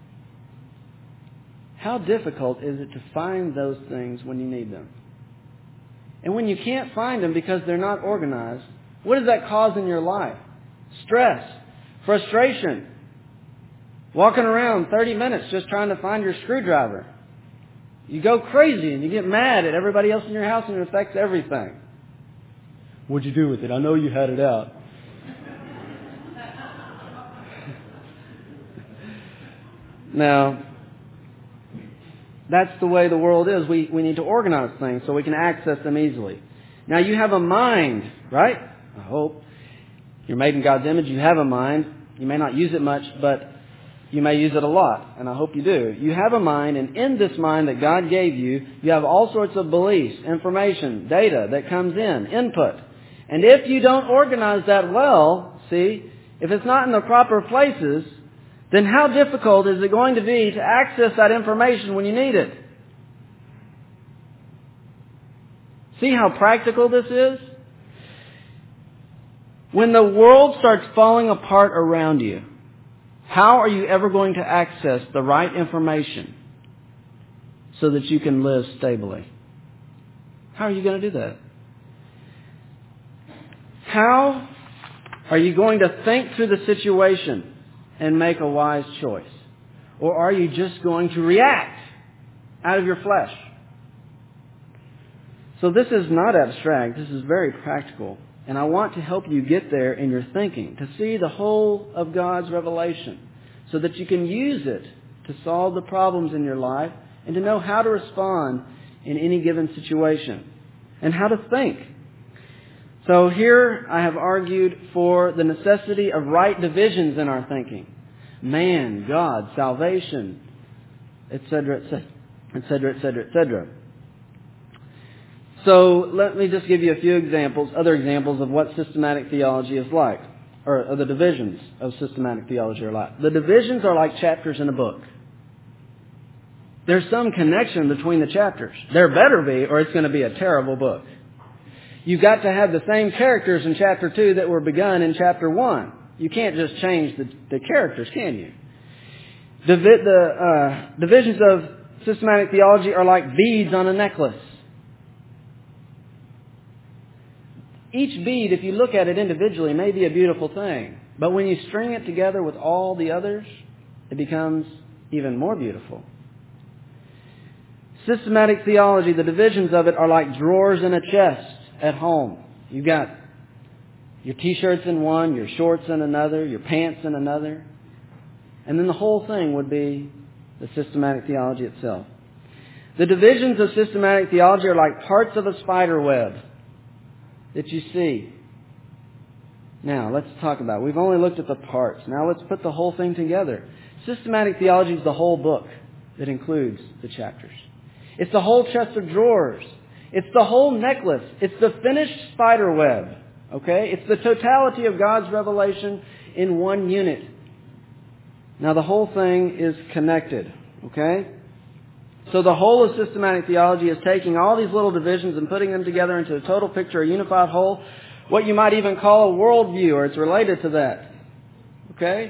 how difficult is it to find those things when you need them? And when you can't find them because they're not organized, what does that cause in your life? Stress, frustration, walking around 30 minutes just trying to find your screwdriver. You go crazy and you get mad at everybody else in your house and it affects everything. What'd you do with it? I know you had it out. Now, that's the way the world is. We need to organize things so we can access them easily. Now, you have a mind, right? I hope. You're made in God's image. You have a mind. You may not use it much, but you may use it a lot, and I hope you do. You have a mind, and in this mind that God gave you, you have all sorts of beliefs, information, data that comes in, input. And if you don't organize that well, see, if it's not in the proper places, then how difficult is it going to be to access that information when you need it? See how practical this is? When the world starts falling apart around you, how are you ever going to access the right information so that you can live stably? How are you going to do that? How are you going to think through the situation and make a wise choice? Or are you just going to react out of your flesh? So this is not abstract. This is very practical. And I want to help you get there in your thinking, to see the whole of God's revelation so that you can use it to solve the problems in your life and to know how to respond in any given situation and how to think. So here I have argued for the necessity of right divisions in our thinking. Man, God, salvation, etc., etc., etc., etc., etc. So let me just give you a few examples, other examples of what systematic theology is like, or the divisions of systematic theology are like. The divisions are like chapters in a book. There's some connection between the chapters. There better be, or it's going to be a terrible book. You've got to have the same characters in chapter 2 that were begun in chapter 1. You can't just change the characters, can you? The divisions of systematic theology are like beads on a necklace. Each bead, if you look at it individually, may be a beautiful thing. But when you string it together with all the others, it becomes even more beautiful. Systematic theology, the divisions of it are like drawers in a chest at home. You've got your t-shirts in one, your shorts in another, your pants in another. And then the whole thing would be the systematic theology itself. The divisions of systematic theology are like parts of a spider web that you see. Now, let's talk about it. We've only looked at the parts. Now let's put the whole thing together. Systematic theology is the whole book that includes the chapters. It's the whole chest of drawers. It's the whole necklace. It's the finished spider web. Okay? It's the totality of God's revelation in one unit. Now the whole thing is connected. Okay? So the whole of systematic theology is taking all these little divisions and putting them together into a total picture, a unified whole, what you might even call a worldview, or it's related to that. Okay?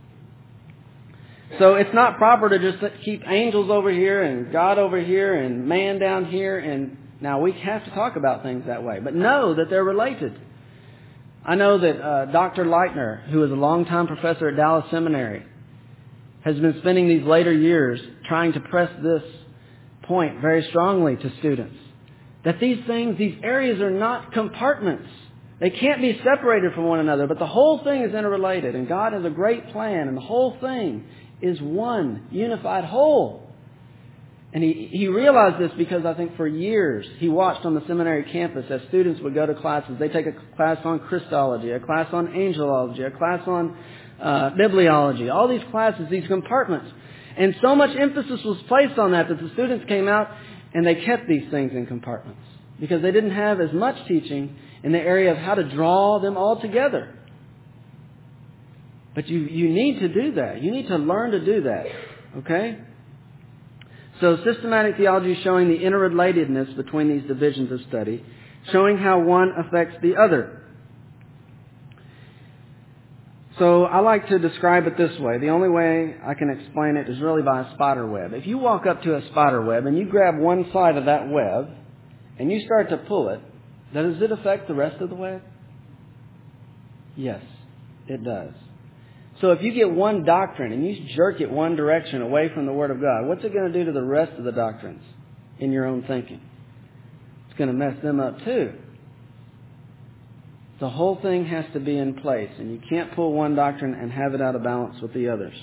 So it's not proper to just keep angels over here and God over here and man down here. And now we have to talk about things that way, but know that they're related. I know that Dr. Leitner, who is a longtime professor at Dallas Seminary, has been spending these later years trying to press this point very strongly to students. That these things, these areas are not compartments. They can't be separated from one another, but the whole thing is interrelated. And God has a great plan, and the whole thing is one unified whole. And he realized this because I think for years he watched on the seminary campus as students would go to classes. They take a class on Christology, a class on angelology, a class on bibliology, all these classes, these compartments. And so much emphasis was placed on that the students came out and they kept these things in compartments because they didn't have as much teaching in the area of how to draw them all together. But you need to do that. You need to learn to do that. Okay? So systematic theology is showing the interrelatedness between these divisions of study, showing how one affects the other. So I like to describe it this way. The only way I can explain it is really by a spider web. If you walk up to a spider web and you grab one side of that web and you start to pull it, does it affect the rest of the web? Yes, it does. So if you get one doctrine and you jerk it one direction away from the Word of God, what's it going to do to the rest of the doctrines in your own thinking? It's going to mess them up too. The whole thing has to be in place, and you can't pull one doctrine and have it out of balance with the others.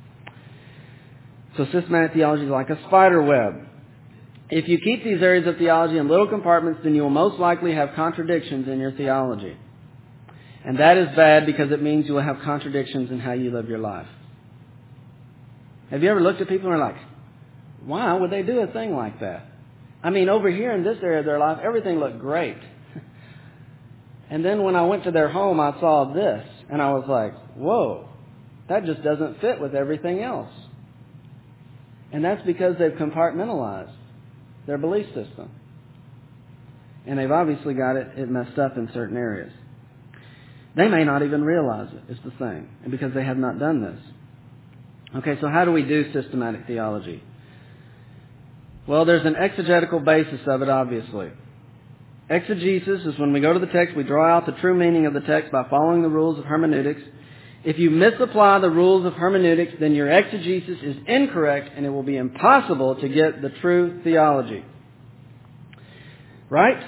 So systematic theology is like a spider web. If you keep these areas of theology in little compartments, then you will most likely have contradictions in your theology. And that is bad because it means you will have contradictions in how you live your life. Have you ever looked at people and are like, why would they do a thing like that? I mean, over here in this area of their life, everything looked great. And then when I went to their home, I saw this. And I was like, whoa, that just doesn't fit with everything else. And that's because they've compartmentalized their belief system. And they've obviously got it messed up in certain areas. They may not even realize it, is the thing, and because they have not done this. Okay, so how do we do systematic theology? Well, there's an exegetical basis of it, obviously. Exegesis is when we go to the text, we draw out the true meaning of the text by following the rules of hermeneutics. If you misapply the rules of hermeneutics, then your exegesis is incorrect and it will be impossible to get the true theology. Right?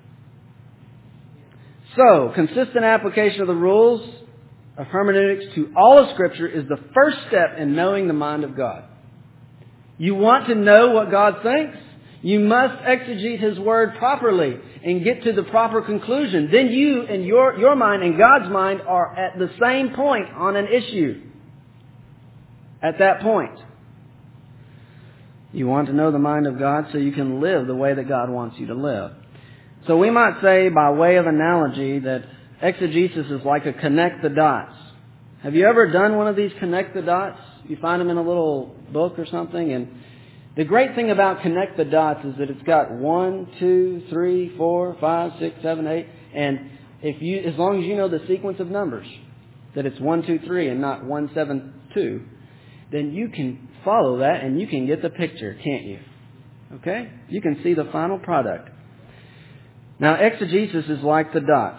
So, consistent application of the rules of hermeneutics to all of Scripture is the first step in knowing the mind of God. You want to know what God thinks? You must exegete His Word properly and get to the proper conclusion. Then you and your mind and God's mind are at the same point on an issue. At that point. You want to know the mind of God so you can live the way that God wants you to live. So we might say, by way of analogy, that exegesis is like a connect the dots. Have you ever done one of these connect the dots? You find them in a little book or something. And the great thing about connect the dots is that it's got 1, 2, 3, 4, 5, 6, 7, 8. And as long as you know the sequence of numbers, that it's 1, 2, 3 and not 1, 7, 2, then you can follow that and you can get the picture, can't you? Okay? You can see the final product. Now, exegesis is like the dots.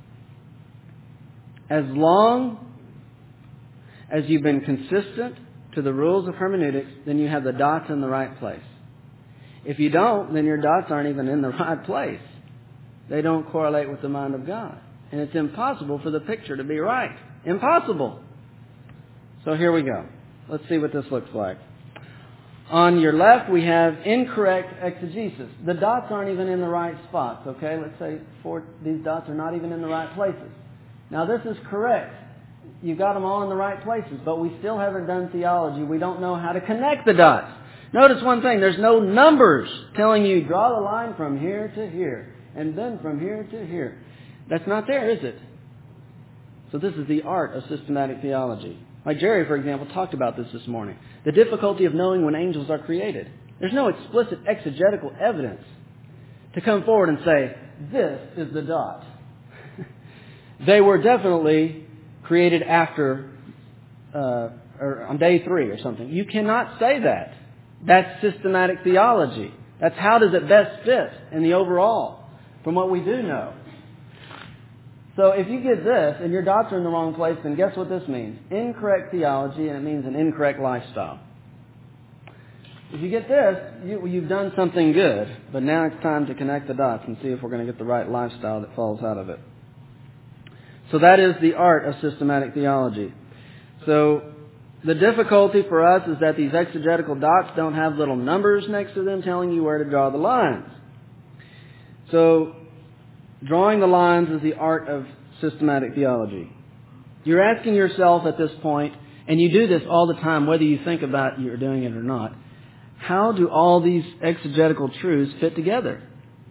As long as you've been consistent to the rules of hermeneutics, then you have the dots in the right place. If you don't, then your dots aren't even in the right place. They don't correlate with the mind of God. And it's impossible for the picture to be right. Impossible. So here we go. Let's see what this looks like. On your left, we have incorrect exegesis. The dots aren't even in the right spots, okay? Let's say these dots are not even in the right places. Now, this is correct. You got them all in the right places, but we still haven't done theology. We don't know how to connect the dots. Notice one thing. There's no numbers telling you, draw the line from here to here, and then from here to here. That's not there, is it? So this is the art of systematic theology. Like Jerry, for example, talked about this morning. The difficulty of knowing when angels are created. There's no explicit exegetical evidence to come forward and say, this is the dot. They were definitely created after, or on day 3 or something. You cannot say that. That's systematic theology. That's how does it best fit in the overall from what we do know. So if you get this and your dots are in the wrong place, then guess what this means? Incorrect theology, and it means an incorrect lifestyle. If you get this, you've done something good, but now it's time to connect the dots and see if we're going to get the right lifestyle that falls out of it. So that is the art of systematic theology. So the difficulty for us is that these exegetical dots don't have little numbers next to them telling you where to draw the lines. So drawing the lines is the art of systematic theology. You're asking yourself at this point, and you do this all the time, whether you think about you're doing it or not, how do all these exegetical truths fit together?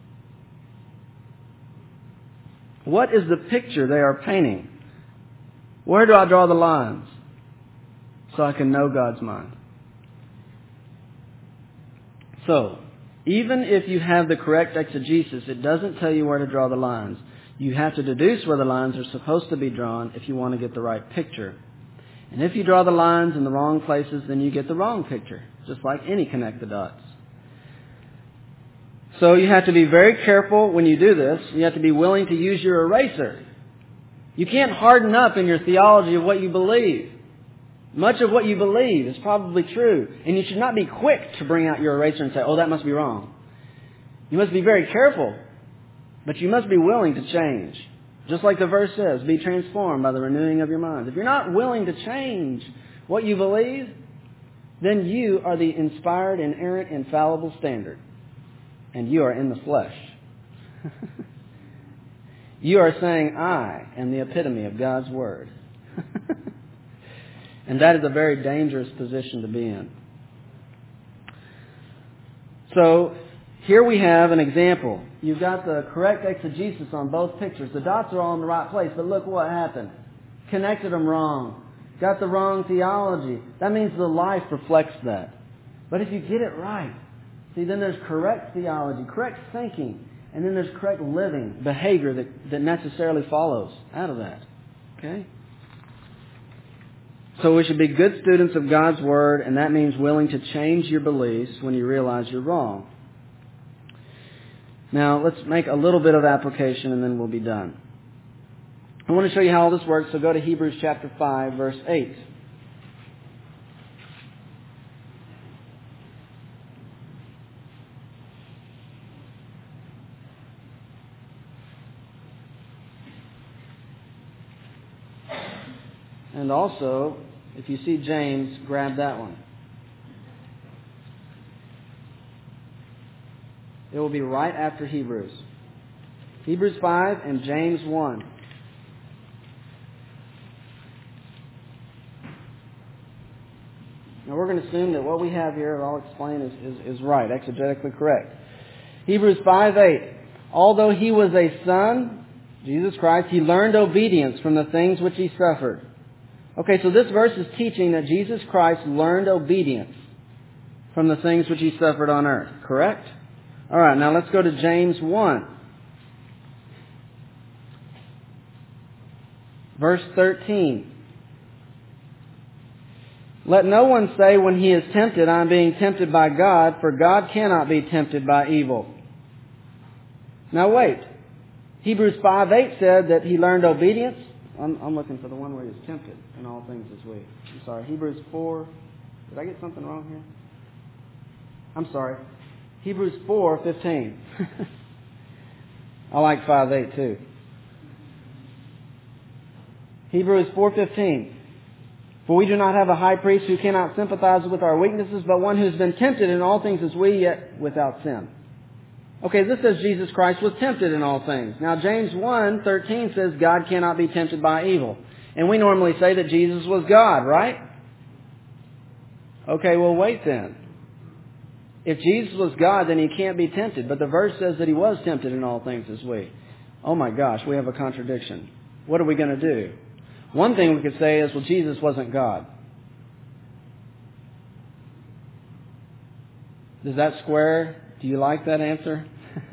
What is the picture they are painting? Where do I draw the lines so I can know God's mind? So, even if you have the correct exegesis, it doesn't tell you where to draw the lines. You have to deduce where the lines are supposed to be drawn if you want to get the right picture. And if you draw the lines in the wrong places, then you get the wrong picture, just like any connect the dots. So you have to be very careful when you do this. You have to be willing to use your eraser. You can't harden up in your theology of what you believe. Much of what you believe is probably true. And you should not be quick to bring out your eraser and say, oh, that must be wrong. You must be very careful. But you must be willing to change. Just like the verse says, be transformed by the renewing of your minds. If you're not willing to change what you believe, then you are the inspired, inerrant, infallible standard. And you are in the flesh. you are saying, I am the epitome of God's Word. And that is a very dangerous position to be in. So, here we have an example. You've got the correct exegesis on both pictures. The dots are all in the right place, but look what happened. Connected them wrong. Got the wrong theology. That means the life reflects that. But if you get it right, see, then there's correct theology, correct thinking, and then there's correct living, behavior that necessarily follows out of that. Okay? So we should be good students of God's Word, and that means willing to change your beliefs when you realize you're wrong. Now, let's make a little bit of application and then we'll be done. I want to show you how all this works, so go to Hebrews chapter 5, verse 8. And also, if you see James, grab that one. It will be right after Hebrews. Hebrews 5 and James 1. Now we're going to assume that what we have here, I'll explain, is right, exegetically correct. Hebrews 5:8. Although He was a Son, Jesus Christ, He learned obedience from the things which He suffered. Okay, so this verse is teaching that Jesus Christ learned obedience from the things which He suffered on earth. Correct? All right, now let's go to James 1. Verse 13. Let no one say when he is tempted, I am being tempted by God, for God cannot be tempted by evil. Now wait. Hebrews 5:8 said that He learned obedience. I'm looking for the one where He was tempted in all things this week. I'm sorry. Hebrews 4. Did I get something wrong here? I'm sorry. Hebrews 4:15. I like 5:8 too. Hebrews 4:15. For we do not have a high priest who cannot sympathize with our weaknesses, but one who has been tempted in all things as we, yet without sin. Okay, this says Jesus Christ was tempted in all things. Now James 1:13 says God cannot be tempted by evil. And we normally say that Jesus was God, right? Okay, well wait then. If Jesus was God, then He can't be tempted. But the verse says that He was tempted in all things as we. Oh my gosh, we have a contradiction. What are we going to do? One thing we could say is, well, Jesus wasn't God. Does that square? Do you like that answer?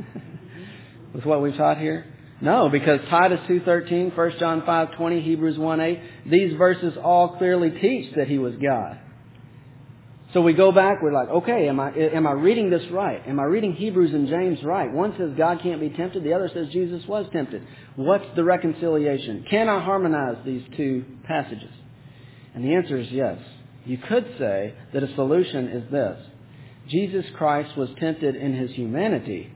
With what we've taught here? No, because Titus 2:13, 1 John 5:20, Hebrews 1:8, these verses all clearly teach that He was God. So we go back, we're like, okay, am I reading this right? Am I reading Hebrews and James right? One says God can't be tempted, the other says Jesus was tempted. What's the reconciliation? Can I harmonize these two passages? And the answer is yes. You could say that a solution is this. Jesus Christ was tempted in His humanity,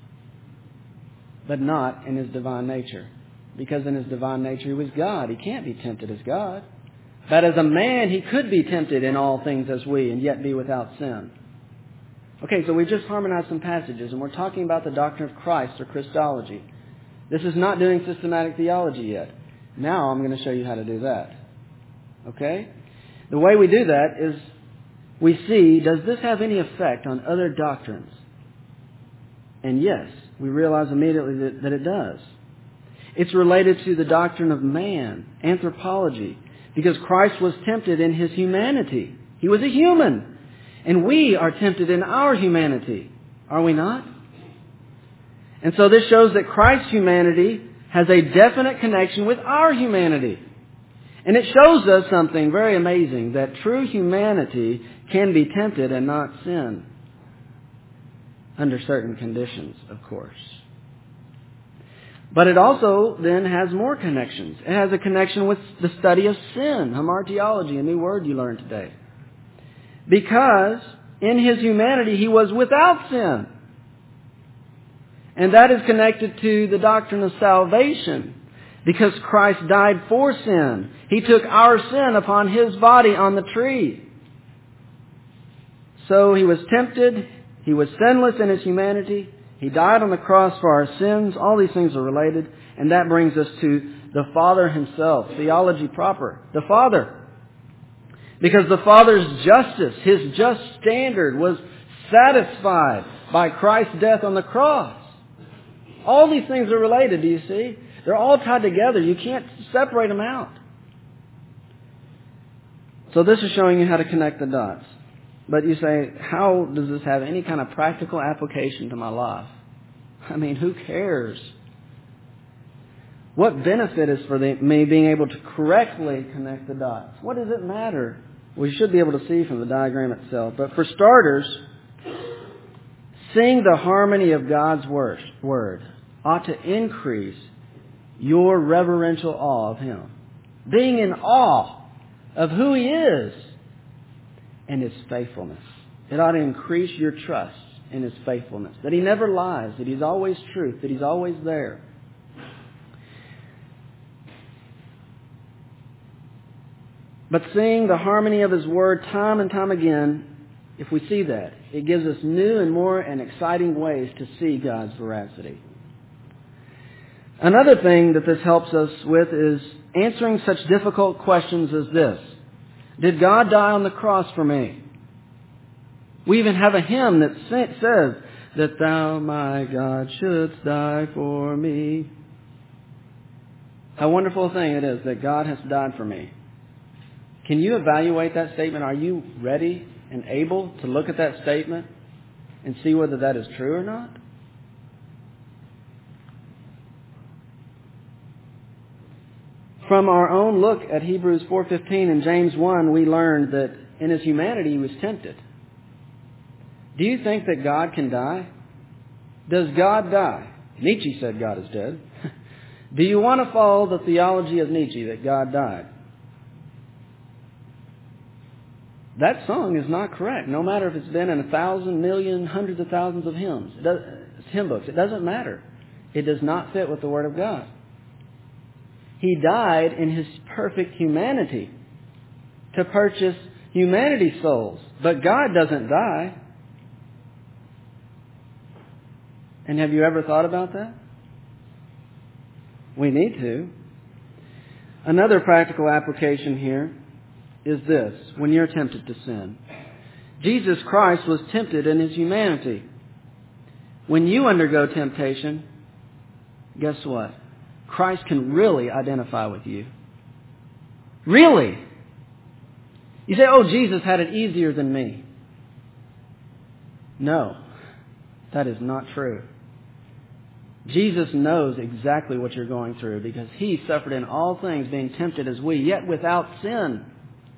but not in His divine nature. Because in His divine nature He was God. He can't be tempted as God. But as a man, He could be tempted in all things as we, and yet be without sin. Okay, so we've just harmonized some passages, and we're talking about the doctrine of Christ, or Christology. This is not doing systematic theology yet. Now I'm going to show you how to do that. Okay? The way we do that is we see, does this have any effect on other doctrines? And yes, we realize immediately that it does. It's related to the doctrine of man, anthropology, because Christ was tempted in His humanity. He was a human. And we are tempted in our humanity. Are we not? And so this shows that Christ's humanity has a definite connection with our humanity. And it shows us something very amazing, that true humanity can be tempted and not sin. Under certain conditions, of course. But it also then has more connections. It has a connection with the study of sin, hamartiology, a new word you learned today. Because in His humanity He was without sin. And that is connected to the doctrine of salvation. Because Christ died for sin. He took our sin upon His body on the tree. So He was tempted. He was sinless in His humanity. He died on the cross for our sins. All these things are related. And that brings us to the Father Himself, theology proper. The Father. Because the Father's justice, His just standard, was satisfied by Christ's death on the cross. All these things are related, do you see? They're all tied together. You can't separate them out. So this is showing you how to connect the dots. But you say, how does this have any kind of practical application to my life? I mean, who cares? What benefit is for me being able to correctly connect the dots? What does it matter? We should be able to see from the diagram itself. But for starters, seeing the harmony of God's Word ought to increase your reverential awe of Him. Being in awe of who He is and His faithfulness. It ought to increase your trust in His faithfulness. That He never lies, that He's always truth, that He's always there. But seeing the harmony of His Word time and time again, if we see that, it gives us new and more and exciting ways to see God's veracity. Another thing that this helps us with is answering such difficult questions as this. Did God die on the cross for me? We even have a hymn that says, that Thou, my God, shouldst die for me. How wonderful a thing it is that God has died for me. Can you evaluate that statement? Are you ready and able to look at that statement and see whether that is true or not? From our own look at Hebrews 4:15 and James 1, we learned that in His humanity He was tempted. Do you think that God can die? Does God die? Nietzsche said God is dead. Do you want to follow the theology of Nietzsche that God died? That song is not correct, no matter if it's been in 1,000, million, hundreds of thousands of hymns. Hymn books. It doesn't matter. It does not fit with the Word of God. He died in His perfect humanity to purchase humanity's souls. But God doesn't die. And have you ever thought about that? We need to. Another practical application here is this, when you're tempted to sin. Jesus Christ was tempted in His humanity. When you undergo temptation, guess what? Christ can really identify with you. Really? You say, oh, Jesus had it easier than me. No, that is not true. Jesus knows exactly what you're going through because He suffered in all things being tempted as we, yet without sin.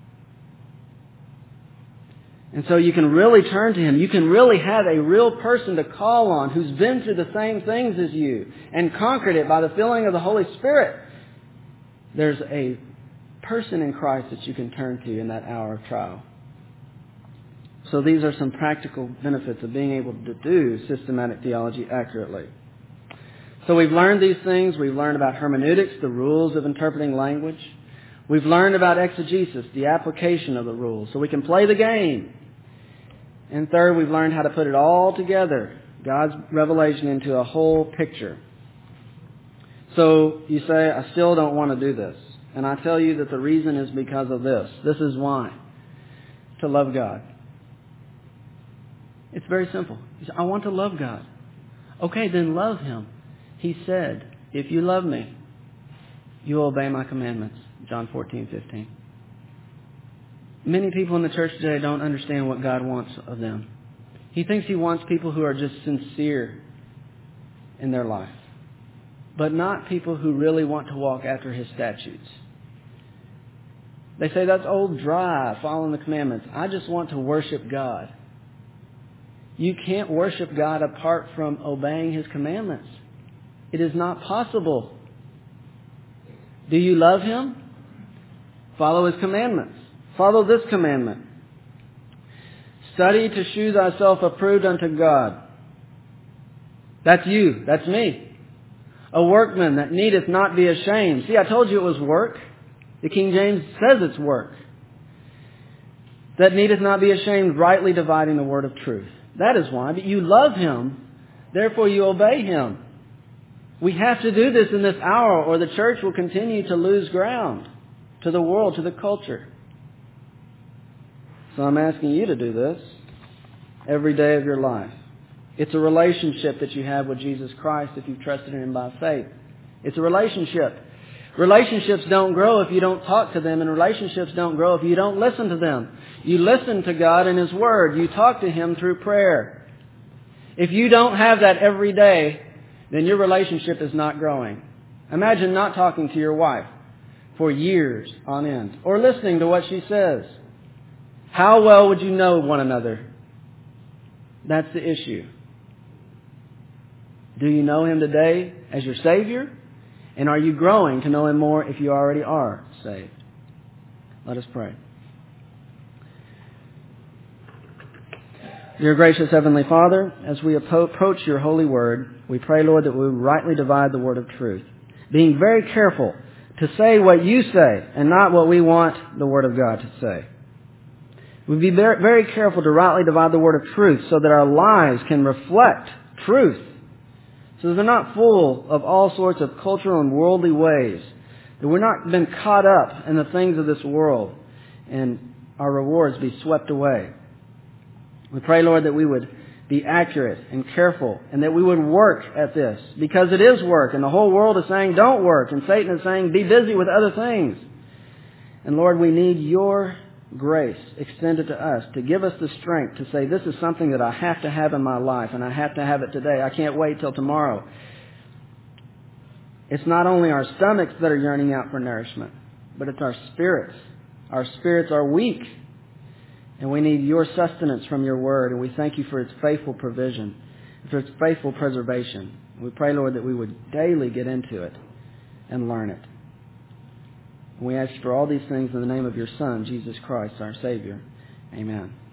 And so you can really turn to Him. You can really have a real person to call on who's been through the same things as you and conquered it by the filling of the Holy Spirit. There's a person in Christ that you can turn to in that hour of trial. So these are some practical benefits of being able to do systematic theology accurately. So we've learned these things. We've learned about hermeneutics, the rules of interpreting language. We've learned about exegesis, the application of the rules, so we can play the game. And third, we've learned how to put it all together, God's revelation, into a whole picture. So you say, I still don't want to do this. And I tell you that the reason is because of this. This is why. To love God. It's very simple. You say, I want to love God. Okay, then love Him. He said, if you love me, you will obey my commandments. John 14:15. Many people in the church today don't understand what God wants of them. He thinks He wants people who are just sincere in their life, but not people who really want to walk after His statutes. They say, that's old dry, following the commandments. I just want to worship God. You can't worship God apart from obeying His commandments. It is not possible. Do you love Him? Follow His commandments. Follow this commandment. Study to shew thyself approved unto God. That's you. That's me. A workman that needeth not be ashamed. See, I told you it was work. The King James says it's work. That needeth not be ashamed, rightly dividing the word of truth. That is why. But you love Him, therefore you obey Him. We have to do this in this hour, or the church will continue to lose ground to the world, to the culture. So I'm asking you to do this every day of your life. It's a relationship that you have with Jesus Christ if you've trusted in Him by faith. It's a relationship. Relationships don't grow if you don't talk to them, and relationships don't grow if you don't listen to them. You listen to God and His Word. You talk to Him through prayer. If you don't have that every day, then your relationship is not growing. Imagine not talking to your wife for years on end, or listening to what she says. How well would you know one another? That's the issue. Do you know Him today as your Savior? And are you growing to know Him more if you already are saved? Let us pray. Dear gracious Heavenly Father, as we approach your holy word, we pray, Lord, that we would rightly divide the word of truth, being very careful to say what you say and not what we want the word of God to say. We'd be very, very careful to rightly divide the word of truth so that our lives can reflect truth, so that they're not full of all sorts of cultural and worldly ways, that we're not been caught up in the things of this world and our rewards be swept away. We pray, Lord, that we would be accurate and careful, and that we would work at this, because it is work, and the whole world is saying don't work, and Satan is saying be busy with other things. And Lord, we need your grace extended to us to give us the strength to say this is something that I have to have in my life, and I have to have it today. I can't wait till tomorrow. It's not only our stomachs that are yearning out for nourishment, but it's our spirits. Our spirits are weak, and we need your sustenance from your word, and we thank you for its faithful provision, for its faithful preservation. We pray, Lord, that we would daily get into it and learn it. We ask for all these things in the name of your Son, Jesus Christ, our Savior. Amen.